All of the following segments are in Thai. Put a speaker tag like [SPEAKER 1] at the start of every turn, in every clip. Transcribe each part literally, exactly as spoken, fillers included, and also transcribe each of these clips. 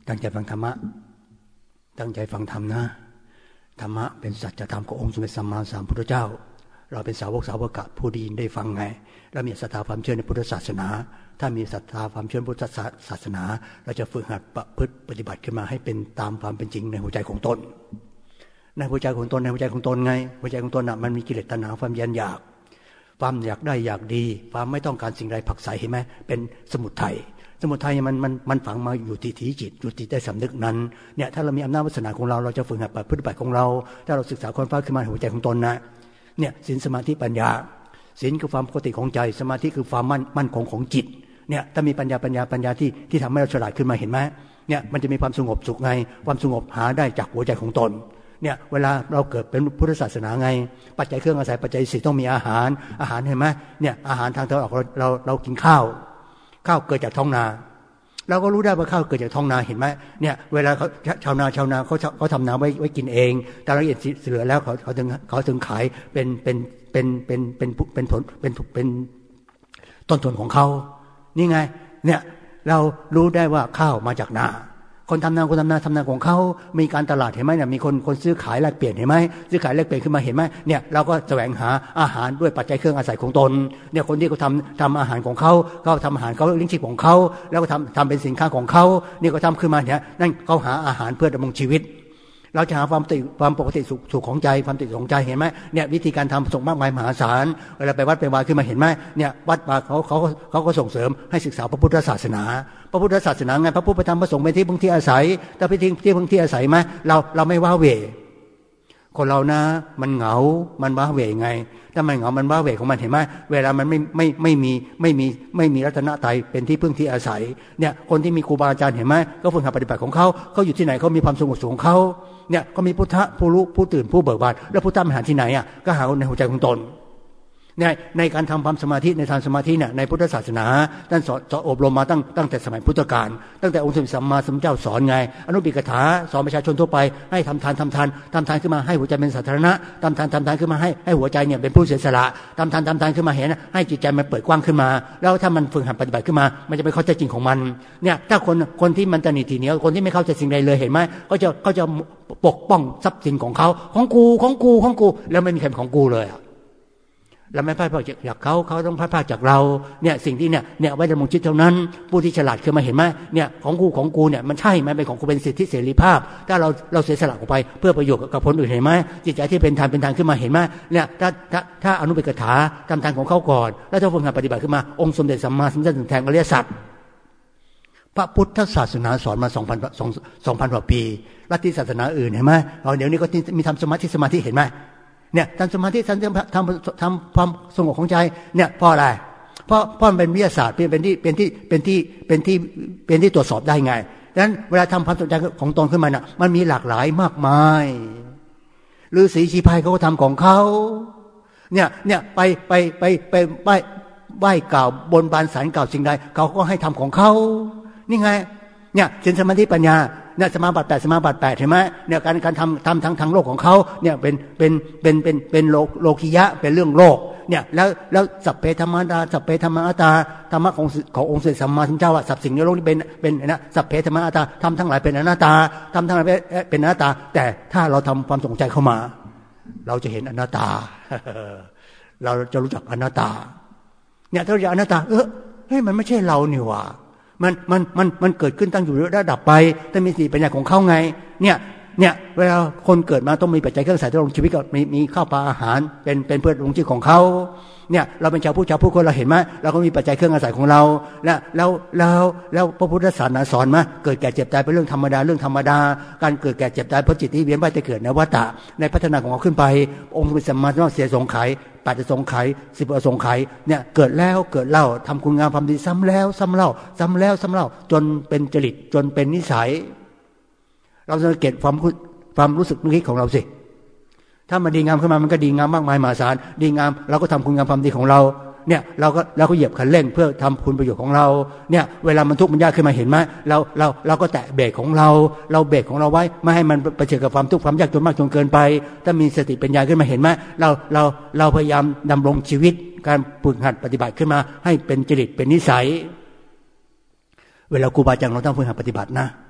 [SPEAKER 1] ตั้งใจฟังธรรมะตั้งใจฟังธรรมนะธรรมะเป็นสัจธรรมขององค์สมเด็จสัมมาสัมพุทธเจ้าเราเป็นสาวกสาวกะผู้ได้ยินได้ฟังไงเรามีศรัทธาความเชื่อในพุทธศาสนาถ้ามีศรัทธาความเชื่อพุทธศาสนาเราจะฝึกหัดประพฤติปฏิบัติขึ้นมาให้เป็นตามความเป็นจริงในหัวใจของตนในหัวใจของตนในหัวใจของตนไงหัวใจของตนน่ะมันมีกิเลสตัณหาความยันอยากความอยากได้อยากดีความไม่ต้องการสิ่งใดผักใสเห็นไหมเป็นสมุทัยสมุทัยมันมันมันฝังมาอยู่ที่ที่จิตอยู่ที่ใต้สำนึกนั้นเนี่ยถ้าเรามีอำนาจวาสนาของเราเราจะฝึกหัดปฏิบัติของเราถ้าเราศึกษาค้นคว้าขึ้นมาในหัวใจของตนนะเนี่ยศีลสมาธิปัญญาศีลคือความปกติของใจสมาธิคือความมั่นมั่นคงของจิตเนี่ยถ้ามีปัญญาปัญญาปัญญาที่ที่ทำให้เราฉลาดขึ้นมาเห็นไหมเนี่ยมันจะมีความสงบสุขไงความสงบหาได้จากหัวใจของตนเนี่ยเวลาเราเกิดเป็นพุทธศาสนาไงปัจจัยเครื่องอาศัยปัจจัยสี่ต้องมีอาหารอาหารเห็นไหมเนี่ยอาหารทางตะวันออกเราเราเรากินข้าวข้าวเกิดจากท้องนาเราก็รู้ได้ว่าข้าวเกิดจากท้องนาเห็นไหมเนี่ยเวลาเขาชาวนาชาวนาเขาเขาทำนาไว้ไว้กินเองแต่ละเอียดเหลือแล้วเขาเขาถึงเขาถึงขายเป็นเป็นเป็นเป็นเป็นเป็นผลเป็นเป็นต้นทุนของเขานี่ไงเนี่ยเรารู้ได้ว่าข้าวมาจากนาคนทำนาคนทำนาทำนาของเขามีการตลาดเห็นไหมเนี่ยมีคนคนซื้อขายแลกเปลี่ยนเห็นไหมซื้อขายแลกเปลี่ยนขึ้นมาเห็นไหมเนี่ยเราก็แสวงหาอาหารด้วยปัจจัยเครื่องอาศัยของตนเนี่ยคนที่เขาทำทำอาหารของเขาเขาทำอาหารเขาเลี้ยงชีพของเขาแล้วก็ทำทำเป็นสินค้าของเขานี่ก็ทำขึ้นมาเนี่ยนั่นเขาหาอาหารเพื่อดำรงชีวิตเราจะหาความติความปกติสุขสุขของใจความติดของใจเห็นไหมเนี่ยวิธีการทำส่งมากมายมหาศาลเวลาไปวัดไปวาขึ้นมาเห็นไหมเนี่ยวัดมาเขาเขาเขาก็ส่งเสริมให้ศึกษาพระพุทธศาสนาพระพุทธศาสนาไงพระพุทธธรรมพระสงฆ์เป็นที่พึ่งที่อาศัยแต่เป็นที่ที่พึ่งที่อาศัยไหมเราเราไม่ว้าเหวคนเรานะมันเหงามันว้าเหวไงถ้ามันเหงามันว้าเหวของมันเห็นไหมเวลามันไม่ไม่ไม่มีไม่มีไม่มีรัตนตรัยเป็นที่พึ่งที่อาศัยเนี่ยคนที่มีครูบาอาจารย์เห็นไหมก็ฝึกหัดปฏิบัติของเขาเขาอยู่ที่ไหนเขามีความสงบสุขของเขาเนี่ยก็มีพุทธะผู้รู้ผู้ตื่นผู้เบิกบานแล้วพุทธะมันหาที่ไหนอ่ะก็หาในหัวใจของตนในในการทำความสมาธิในทางสมาธิเนี่ยในพุทธศาสนาท่านสอนอบรมมาตั้งตั้งแต่สมัยพุทธกาลตั้งแต่องค์สมเด็จสัมมาสัมพุทธเจ้าสอนไงอนุปิกถาสอนประชาชนทั่วไปให้ทำทานทำทานทำทานขึ้นมาให้หัวใจเป็นสาธารณะทำทานทำทานขึ้นมาให้ให้หัวใจเนี่ยเป็นผู้เสียสละทำทานทำทานขึ้นมาเห็นให้จิตใจมันเปิดกว้างขึ้นมาแล้วถ้ามันฝึกหัดปฏิบัติขึ้นมามันจะไปเข้าใจจริงของมันเนี่ยถ้าคนคนที่มันตนีทีเหนียวคนที่ไม่เข้าใจสิ่งใดเลยเห็นไหมก็จะก็จะปกป้องทรัพย์สินของเขาของกูของกูของกูแล้วไม่มีใครของกูเลยเราไม่พลาดพลาดจากเขาเขาต้องพลาดพลาดจากเราเนี่ยสิ่งที่เนี่ยเนี่ยไว้ดำรงชีวิตเท่านั้นผู้ที่ฉลาดคือมาเห็นไหมเนี่ยของกูของกูเนี่ยมันใช่ไหมเป็นของกูเป็นสิทธิเสรีภาพถ้าเราเราเสียสละออกไปเพื่อประโยชน์กับคนอื่นเห็นไหมจิตใจที่เป็นทานเป็นทานขึ้นมาเห็นไหมเนี่ยถ้าถ้าถ้าอนุปิกถาทำทานของเขาก่อนแล้วถ้าฝึกหัดปฏิบัติขึ้นมาองค์สมเด็จสัมมาสัมพุทธเจ้าถึงแทงอริยสัจพระพุทธศาสนาสอนมาสองพันสองสองพันกว่าปีลัทธิศาสนาอื่นเห็นไหมเราเดี๋ยวนี้ก็มีทำสมาธิสมาธิเห็นไหมเนี่ยทำสมาธิทำทำทำความสงบของใจเนี่ยเพราะอะไรเพราะเพราะมันเป็นวิทยาศาสตร์เป็นที่เป็นที่เป็นที่เป็นที่เป็นที่ตรวจสอบได้ไงดังนั้นเวลาทำความสนใจของตนขึ้นมาน่ะมันมีหลากหลายมากมายฤาษีชีพายเขาก็ทำของเขาเนี่ยเนี่ยไปไปไปไปไหว้ไหว้กล่าวบนบานศาลกล่าวสิ่งใดเขาก็ให้ทำของเขานี่ไงเนี่ยศีลสมาธิปัญญาเนี่ยสมาบัติแปดสมาบัติแปดเห็นไหมเนี่ยการการทำทำทางทางโลกของเขาเนี่ยเป็นเป็นเป็นเป็นเป็นโลโลกิยะเป็นเรื่องโลกเนี่ยแล้วแล้วสัพเพธรรมดาสัพเพธรรมอัตตาธรรมะของขององค์สมเด็จสัมมาสัมพุทธเจ้าว่าสัพสิ่งในโลกนี้เป็นเป็นนะสัพเพธรรมอัตตาทำทั้งหลายเป็นอนัตตาทำทั้งหลายเป็นอนัตตาแต่ถ้าเราทำความสนใจเข้ามาเราจะเห็นอนัตตาเราจะรู้จักอนัตตาเนี่ยถ้าเราจะอนัตตาเออเฮ้ยมันไม่ใช่เรานี่หว่ามันมันมันมันเกิดขึ้นตั้งอยู่แล้วดับไปแต่มีสติปัญญาของเขาไงเนี่ยเนี่ยเวลาคนเกิดมาต้องมีปัจจัยเครื่องใส่ดำรงชีวิตก็มีมีข้าวปลาอาหารเป็นเป็นเพื่อดำรงชีวิตของเขาเนี่ยเราเป็นชาวพุทธชาวพุทธคนเราเห็นไหมเราก็มีปัจจัยเครื่องอาศัยของเราแล้วแล้วแล้วแล้วพระพุทธศาสนาสอนมาเกิดแก่เจ็บตายเป็นเรื่องธรรมดาเรื่องธรรมดาการเกิดแก่เจ็บตายเพราะจิตที่เวียนว่ายแต่เกิดในวัฏฏะในพัฒนาของเราขึ้นไปองค์สมเด็จสัมมาสัมพุทธเจ้าเสียสงไขยแปดสงไขยสิบอสงไขยเนี่ยเกิดแล้วเกิดเล่าทำคุณงามความดีซ้ำแล้วซ้ำเล่าซ้ำแล้วซ้ำเล่าจนเป็นจริตจนเป็นนิสัยเราสังเกตความความรู้สึกนึกคิดของเราสิถ้ามันดีงามขึ้นมามันก็ดีงามมากมายมหาศาลดีงามเราก็ทำคุณงามความดีของเราเนี่ยเราก็เราก็เหยียบคันเร่งเพื่อทำคุณประโยชน์ของเราเนี่ยเวลามันทุกข์มันยากขึ้นมาเห็นไหมเราเราเราก็แตะเบรกของเราเราเบรกของเราไว้ไม่ให้มันไปเจอกับความทุกข์ความยากจนมากจนเกินไปถ้ามีสติปัญญาขึ้นมาเห็นไหมเราเราเราพยายามดำรงชีวิตการฝึกหัดปฏิบัติขึ้นมาให้เป็นจริตเป็นนิสัยเวลาครูบาอาจารย์เราต้องฝึกหัดปฏิบัตินะ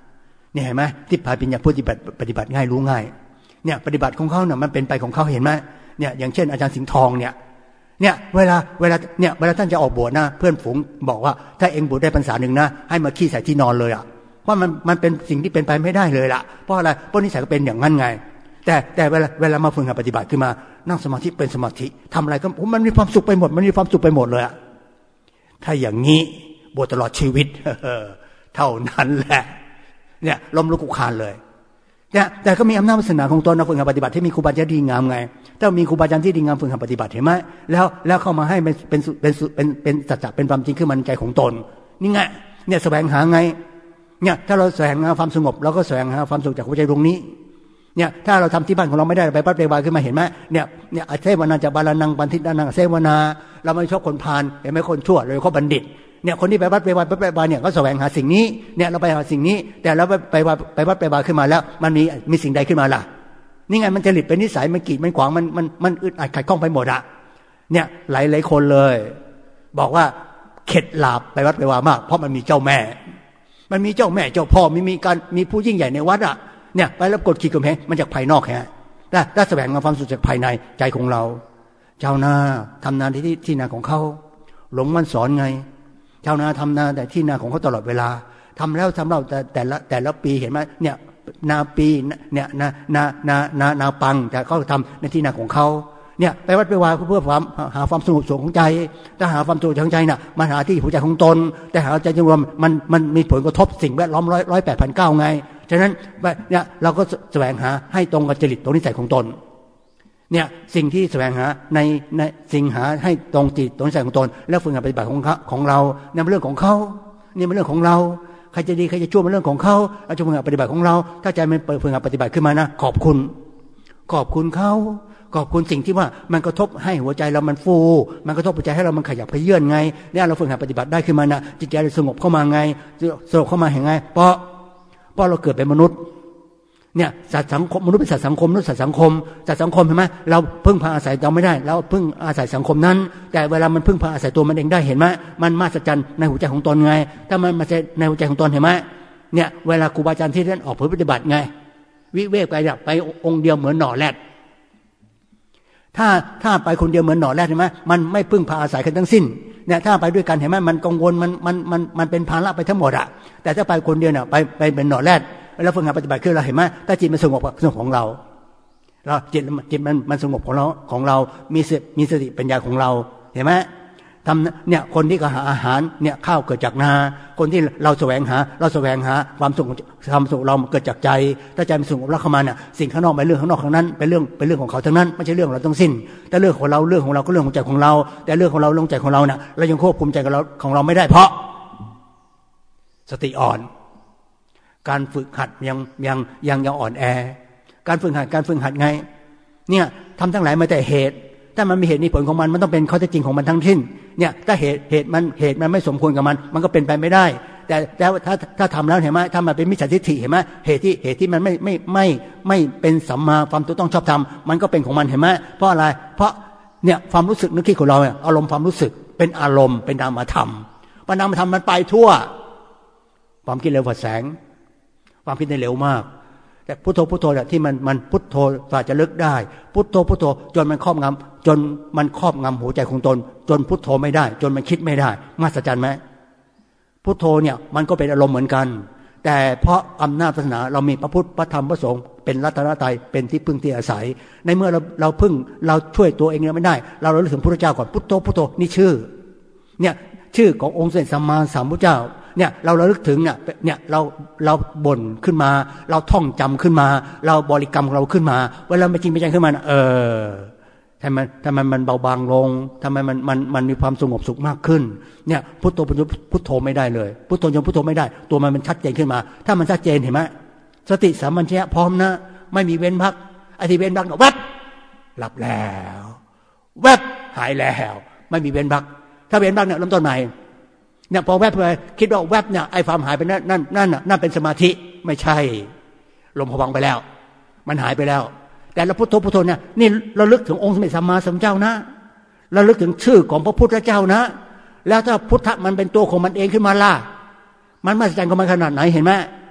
[SPEAKER 1] เนี่ยเห็นไหมที่พาปัญญาปฏิบัติปฏิบัติง่ายรู้ง่ายเนี่ยปฏิบัติของเขาเนี่ยมันเป็นไปของเขาเห็นไหมเนี่ยอย่างเช่นอาจารย์สิงห์ทองเนี่ยเนี่ยเวลาเวลาเนี่ยเวลาท่านจะออกบวชนะเพื่อนฝูงบอกว่าถ้าเองบวชได้พรรษาหนึ่งนะให้มาขี้ใส่ที่นอนเลยอ่ะเพราะมันมันเป็นสิ่งที่เป็นไปไม่ได้เลยล่ะเพราะอะไรเพราะนิสัยก็เป็นอย่างนั้นไงแต่แต่เวลาเวลามาฝึกหัดปฏิบัติขึ้นมานั่งสมาธิเป็นสมาธิทำอะไรก็มันมีความสุขไปหมดมันมีความสุขไปหมดเลยอ่ะถ้าอย่างนี้บวชตลอดชีวิตเท่านั้นแหละเนี่ยล้มลุกคลุกคลานเลยเนี่ยแต่ก็มีอำนาจวาสนาของตนนะฝึกหัดปฏิบัติที่มีครูบาอาจารย์ดีงามไงถ้ามีครูบาอาจารย์ที่ดีงามฝึกหัดปฏิบัติเห็นไหมแล้วแล้วเข้ามาให้เป็นเป็นเป็นเป็นเป็นสัจจะเป็นความจริงขึ้นมาในใจของตนนี่ไงเนี่ยแสวงหาไงเนี่ยถ้าเราแสวงหาความสงบเราก็แสวงหาความสุขจากหัวใจดวงนี้เนี่ยถ้าเราทำที่บ้านของเราไม่ได้ไปปัดไปวาขึ้นมาเห็นไหมเนี่ยเนี่ยเทวนาจะบาลานังปันทิตานังเทวนาเราไม่ชอบคนพาลเห็นไหมคนชั่วเลยเขาบัณฑิตเนี่ยคนที่ไปวัดไปวาไปไปวาเนี่ยก็แสวงหาสิ่งนี้เนี่ยเราไปหาสิ่งนี้แต่เราไปไปวาไปวัดไปวาขึ้นมาแล้วมันมีมีสิ่งใดขึ้นมาล่ะนี่ไงมันจริตเป็นนิสัยมันกีดมันขวางมันมันมันอึดอัดขัดข้องไปหมดอะเนี่ยหลายหลายคนเลยบอกว่าเข็ดหลาบไปวัดไปวามากเพราะมันมีเจ้าแม่มันมีเจ้าแม่เจ้าพ่อมีมีการมีผู้ยิ่งใหญ่ในวัดอะเนี่ยไปแล้วกดขี่กำแพงมันจากภายนอกแค่ถ้าถ้าแสวงหาความสุขจากภายในใจของเราเจ้านาทำนาที่ที่นาของเขาหลงมันสอนไงชาวนาทำนาแต่ที่นาของเขาตลอดเวลาทำแล้วทำเล่าแต่แต่ละแต่ละปีเห็นไหมเนี่ยนาปีเนี่ยนานานานานาปังแต่เขาทำในที่นาของเขาเนี่ยไปวัดไปวาเพื่อความหาความสงบสุขของใจถ้าหาความสงบของใจน่ะมันหาที่หัวใจของตนแต่หาใจรวมมันมันมีผลกระทบสิ่งแวดล้อมร้อยร้อยแปดพันเก้าไงฉะนั้นเนี่ยเราก็แสวงหาให้ตรงกับจริตตรงนิสัยของตนเนี่ยสิ่งที่แสวงหาในในสิ่งหาให้ตรงจิตตรงใจของตนแล้วฝึกหัดปฏิบัติของเขาของเราเนี่ยเป็นเรื่องของเขานี่เป็นเรื่องของเราใครจะดีใครจะชั่วเป็นเรื่องของเขาเราจะฝึกหัดปฏิบัติของเราถ้าใจมันเปิดฝึกหัดปฏิบัติขึ้นมานะขอบคุณขอบคุณเขาขอบคุณสิ่งที่ว่ามันกระทบให้หัวใจเรามันฟูมันกระทบหัวใจให้เรามันขยับขยื่นไงเนี่ยเราฝึกหัดปฏิบัติได้ขึ้นมานะจิตใจเราสงบเข้ามาไงสงบเข้ามาเห็นไงเพราะเพราะเราเกิดเป็นมนุษย์เนี่ยสัตว์สังคมมนุษย์เป็นสัตว์สังคมมนุษย์สัตว์สังคมสัตว์สังคมเห็นไหมเราพึ่งพาอาศัยเราไม่ได้เราพึ่งอาศัยสังคมนั้นแต่เวลามันพึ่งพาอาศัยตัวมันเองได้เห็นไหมมันมหัศจรรย์ในหัวใจของตนไงถ้ามันมาในหัวใจของตนเห็นไหมเนี่ยเวลาครูบาอาจารย์ที่ท่านออกเผยปฏิบัติไงวิเวกไปแบบไปองค์เดียวเหมือนหน่อแรดถ้าถ้าไปคนเดียวเหมือนหน่อแรดเห็นไหมมันไม่พึ่งพาอาศัยกันทั้งสิ้นเนี่ยถ้าไปด้วยกันเห็นไหมมันกังวลมันมันมันมันเป็นภาระไปทั้งหมดอะแต่ถ้าไปคนเดียวเนี่ยไปไปเป็นหน่อแรดแล้วฝึกหัดปฏิบัติขึ้นเราเห็นไหมถ้าจิตมันสงบสงบของเราเราจิตจิตมันมันสงบของเราของเรามีสติมีสติปัญญาของเราเห็นไหมทำเนี่ยคนที่ก็หาอาหารเนี่ยข้าวเกิดจากนาคนที่เราแสวงหาเราแสวงหาความสุขความสุขเราเกิดจากใจถ้าใจมันสงบแล้วเข้ามาเนี่ยสิ่งข้างนอกเป็นเรื่องข้างนอกข้างนั้นเป็นเรื่องเป็นเรื่องของเขาทั้งนั้นไม่ใช่เรื่องเราทั้งสิ้นแต่เรื่องของเราเรื่องของเราก็เรื่องของใจของเราแต่เรื่องของเราเรื่องใจของเราเนี่ยเรายังควบคุมใจของเราของเราไม่ได้เพราะสติอ่อนการฝึกหัดยังยังยังยังอ่อนแอการฝึกหัดการฝึกหัดไงเนี่ยทำทั้งหลายมาแต่เหตุถ้ามันมีเหตุมีผลของมันมันต้องเป็นข้อเท็จจริงของมันทั้งสิ้นเนี่ยถ้าเหตุเหตุมันเหตุมันไม่สมควรกับมันมันก็เป็นไปไม่ได้แต่แต่ถ้าถ้าทำแล้วเห็นไหมถ้ามันเป็นมิจฉาทิฏฐิเห็นไหมเหตุที่เหตุที่มันไม่ไม่ไม่ไม่เป็นสัมมาความถูกต้องชอบธรรมมันก็เป็นของมันเห็นไหมเพราะอะไรเพราะเนี่ยความรู้สึกนึกคิดของเราเนี่ยอารมณ์ความรู้สึกเป็นอารมณ์เป็นนามธรรมนามธรรมมันไปทั่วความคิดเร็วกว่าแสงความคิดได้เร็วมากแต่พุทโธพุทโธเนี่ยที่มันมันพุทโธกว่าจะลึกได้พุทโธพุทโธจนมันครอบงำจนมันครอบงำหัวใจของตนจนพุทโธไม่ได้จนมันคิดไม่ได้มหัศจรรย์ไหมพุทโธเนี่ยมันก็เป็นอารมณ์เหมือนกันแต่เพราะอำนาจศาสนาเรามีพระพุทธพระธรรมพระสงฆ์เป็นรัตนตรัยเป็นที่พึ่งที่อาศัยในเมื่อเราเราพึ่งเราช่วยตัวเองไม่ได้เราเราเลือกถึงพระพุทธเจ้าก่อนพุทโธพุทโธนี่ชื่อเนี่ยชื่อขององค์สมเด็จสัมมาสัมพุทธเจ้าเนี่ยเราระลึกถึงเนี่ยเนี่ยเราเราบ่นขึ้นมาเราท่องจำขึ้นมาเราบริกรรมเราขึ้นมาเวลาไม่จริงไม่จังขึ้นมาเออทำไมทำไมมันเบาบางลงทำไมมันมันมันมีความสงบสุขมากขึ้นเนี่ยพุทโธพุทโธไม่ได้เลยพุทโธยมพุทโธไม่ได้ตัวมันมันชัดเจนขึ้นมาถ้ามันชัดเจนเห็นไหมสติสัมปชัญญะพร้อมนะไม่มีเว้นพักไอ้ที่เว้นพักเนี่ยวับหลับแล้วแวบหายแล้วไม่มีเว้นพักถ้าเว้นพักเนี่ยเริ่มต้นใหม่เนี่ยพอแวบไปคิดว่าแวบเนี่ยไอ้ความหายไปนั่นนั่นนั่นน่ะนั่นเป็นสมาธิไม่ใช่ลมผวังไปแล้วมันหายไปแล้วแต่เราพุทโธพุทโธเนี่ยนี่เราลึกถึงองค์สมเด็จสัมมาสัมพุทธเจ้านะเราลึกถึงชื่อของพระพุทธเจ้านะแล้วถ้าพุทธะมันเป็นตัวของมันเองขึ้นมาล่ะมันมหัศจรรย์ของมันขนาดไหนเห็นไหม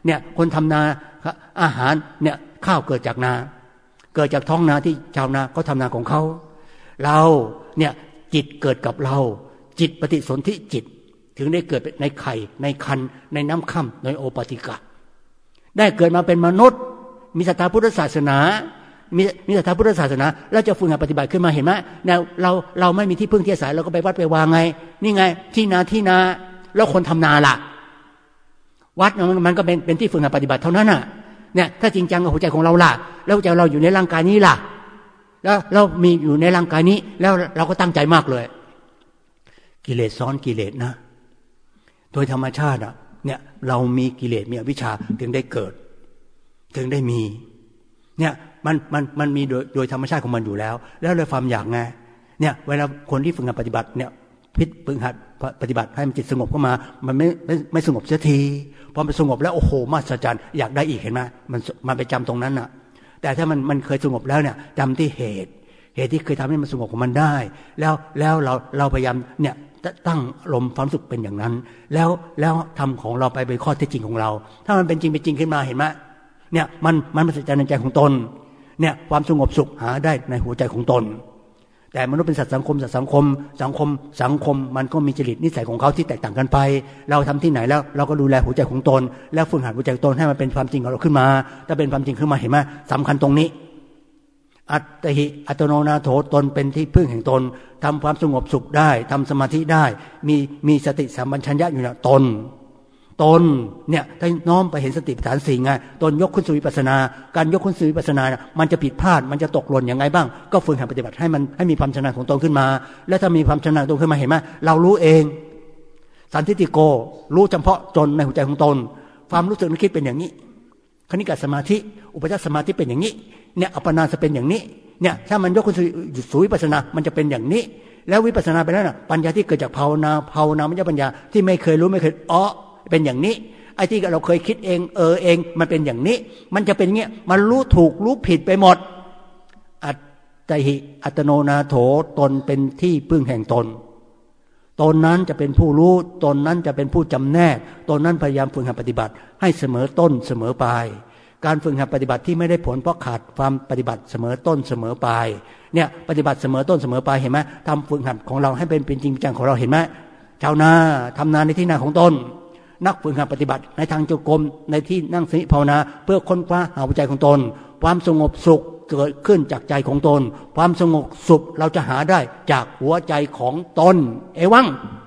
[SPEAKER 1] เนี่ยคนทำนาอาหารเนี่ยข้าวเกิดจากนาเกิดจากท้องนาที่ชาวนาเขาทำนาของเขาเราเนี่ยจิตเกิดกับเราจิตปฏิสนธิจิตถึงได้เกิดในไข่ในคันในน้ำค่ำในโอปติกะได้เกิดมาเป็นมนุษย์มีศรัทธาพุทธศาสนามีมีศรัทธาพุทธศาสนาแล้วจะฝึกหัดปฏิบัติขึ้นมาเห็นไหมแนวเราเราไม่มีที่พึ่งที่อาศัยเราก็ไปวัดไปวางไงนี่ไงที่นาที่นาแล้วคนทำนาล่ะวัดมันมันก็เป็นเป็นที่ฝึกหัดปฏิบัติเท่านั้นน่ะเนี่ยถ้าจริงจังกับหัวใจของเราล่ะแล้วหัวใจเราอยู่ในร่างกายนี้ล่ะแล้วเรามีอยู่ในร่างกายนี้แล้วเราก็ตั้งใจมากเลยกิเลสซ้อนกิเลสนะโดยธรรมชาติอ่ะเนี่ยเรามีกิเลสมีอวิชชาถึงได้เกิดถึงได้มีเนี่ยมันมันมันมีโดยโดยธรรมชาติของมันอยู่แล้วแล้วเลยความอยากไงเนี่ยเวลาคนที่ฝึกหัดปฏิบัติเนี่ยพิจฝึกหัดปฏิบัติให้มันจิตสงบเข้ามามันไม่ไม่ไม่สงบเสียทีพอมันสงบแล้วโอ้โหมหัศจรรย์อยากได้อีกเห็นไหมมันมันไปจำตรงนั้นน่ะแต่ถ้ามันมันเคยสงบแล้วเนี่ยจำที่เหตุเหตุที่เคยทำให้มันสงบของมันได้แล้วแล้วเราเราพยายามเนี่ยตั้งลมความสุขเป็นอย่างนั้นแล้วแล้วทำของเราไปเป็นข้อเท็จจริงของเราถ้ามันเป็นจริงเป็นจริงขึ้นมาเห็นไหมเนี่ยมันมันมหัศจรรย์ในใจของตนเนี่ยความสงบสุขหาได้ในหัวใจของตนแต่มนุษย์เป็นสัตว์สังคมสัตว์สังคมสังคมสังคมมันก็มีจริตนิสัยของเขาที่แตกต่างกันไปเราทำที่ไหนแล้วเราก็ดูแลหัวใจของตนแล้วฝึกหัดหัวใจตนให้มันเป็นความจริงของเราขึ้นมาถ้าเป็นความจริงขึ้นมาเห็นไหมสำคัญตรงนี้อัตติอัตโนนาโถตนเป็นที่พึ่งแห่งตนทำความสงบสุขได้ทำสมาธิได้มีมีสติสัมปชัญญะอยู่ในตนตนเนี่ยถ้าน้อมไปเห็นสติปัฏฐานสี่ไงตนยกขึ้นสู่วิปัสสนาการยกขึ้นสู่วิปัสสนาเนี่ยมันจะผิดพลาดมันจะตกหล่นยังไงบ้างก็ฝึกหัดปฏิบัติให้มันให้มีความชำนาญของตนขึ้นมาแล้วถ้ามีความชำนาญตนขึ้นมาเห็นไหมเรารู้เองสันทิฏฐิโกรู้เฉพาะตนในหัวใจของตนความรู้สึกนึกคิดเป็นอย่างนี้คณิกะสมาธิอุปจารสมาธิเป็นอย่างนี้เนี่ยอัปปนาจะเป็นอย่างนี้เนี่ยถ้ามันยกขึ้นสู่วิปัสสนามันจะเป็นอย่างนี้แล้ววิปัสสนาไปแล้วน่ะปัญญาที่เกิดจากภาวนาภาวนาไม่ใช่ปัญญาที่ไม่เคยรู้ไม่เคยอ๋อเป็นอย่างนี้ไอ้ที่เราเคยคิดเองเออเองมันเป็นอย่างนี้มันจะเป็นอย่างเงี้ยมันรู้ถูกรู้ผิดไปหมดอัตติอัตโนนาโถตนเป็นที่พึ่งแห่งตนตนนั้นจะเป็นผู้รู้ตนนั้นจะเป็นผู้จำแนกตนนั้นพยายามฝึกหัดปฏิบัติให้เสมอต้นเสมอปลายการฝึกหัดปฏิบัติที่ไม่ได้ผลเพราะขาดความปฏิบัติเสมอต้นเสมอปลายเนี่ยปฏิบัติเสมอต้นเสมอปลายเห็นไหมทำฝึกหัดของเราให้เป็นเป็นจริงจังของเราเห็นไหมชาวนาทำนาในที่นาของตนนักฝึกหัดปฏิบัติในทางจงกรมในที่นั่งสมาธิภาวนาเพื่อค้นคว้าหาหัวใจของตนความสงบสุขเกิดขึ้นจากใจของตนความสงบสุขเราจะหาได้จากหัวใจของตนเอวัง